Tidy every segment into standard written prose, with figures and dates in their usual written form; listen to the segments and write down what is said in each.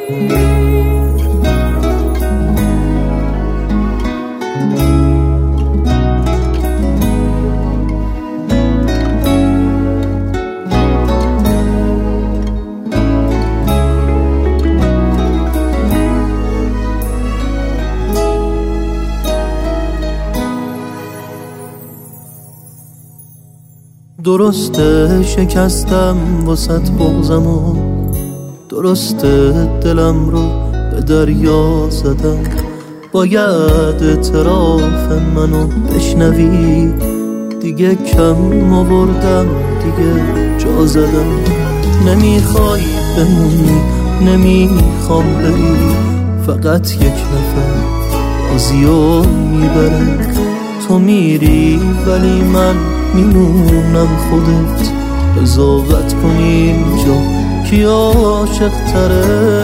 درسته شکستم واسط بغضمو، درسته دلم رو به دریا زدم. باید اعتراف منو بشنوی، دیگه کم آوردم، دیگه جا زدم. نمیخوای بمونی، نمیخوام بری، فقط یک نفر بازیو میبره. تو میری ولی من میمونم، خودت قضاوت کنی اینجا کی عاشق تره.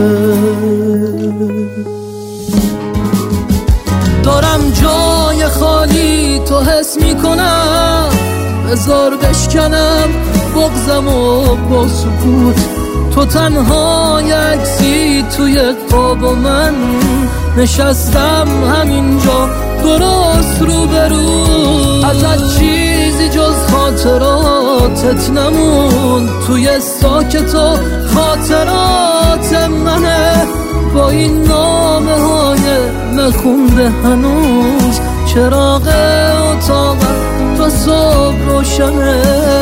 دارم جای خالی تو حس میکنم، بذار بشکنم بغضمو با سکوت. تو تنها یکسی توی قاب و من نشستم همینجا درست روبرو. ازت چیزی جز خاطراتت نمون، توی ساکت و خاطرات منه. با این نامه های نخونده هنوز چراغ اتاقم تا صبح روشنه.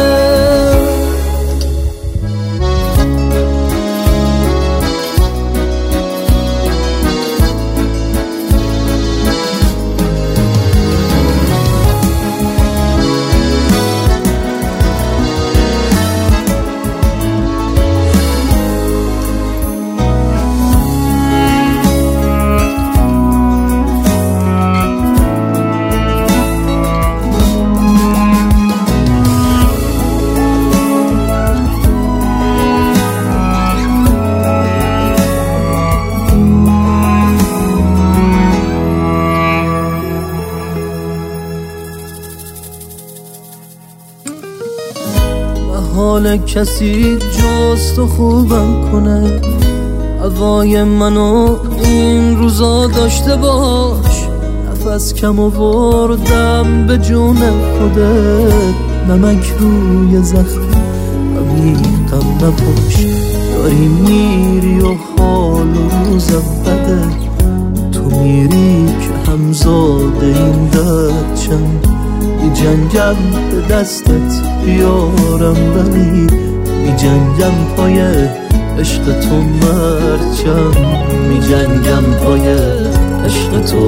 حال کسی جز تو خوبم کنه، هوای منو این روزا داشته باش. نفس کم آوردم به جون خودت، نمک روی زخم عمیقم نپاش. داری میری و حال روزم بده، تو میری که همزاده این درد چند. می جنگم به دستت بیارم ولی می جنگم پای عشق تو مرچم. می جنگم پای عشق تو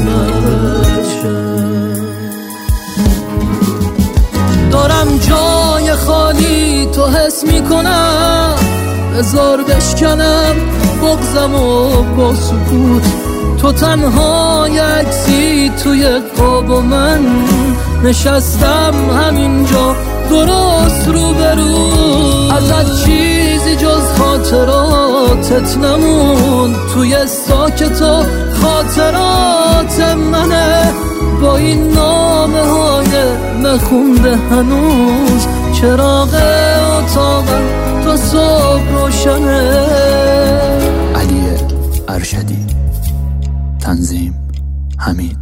مرچم. دارم جای خالی تو حس میکنم، بذار بشکنم بغضمو با سکوت. تو تنها یکسی توی قاب و من نشستم همینجا درست روبرو. ازت چیزی جز خاطراتت نمون، توی ساکت و خاطرات منه. با این نامه های نخونده هنوز چراغ اتاقم تا صبح روشنه. علی ارشدی، تنظیم حمید.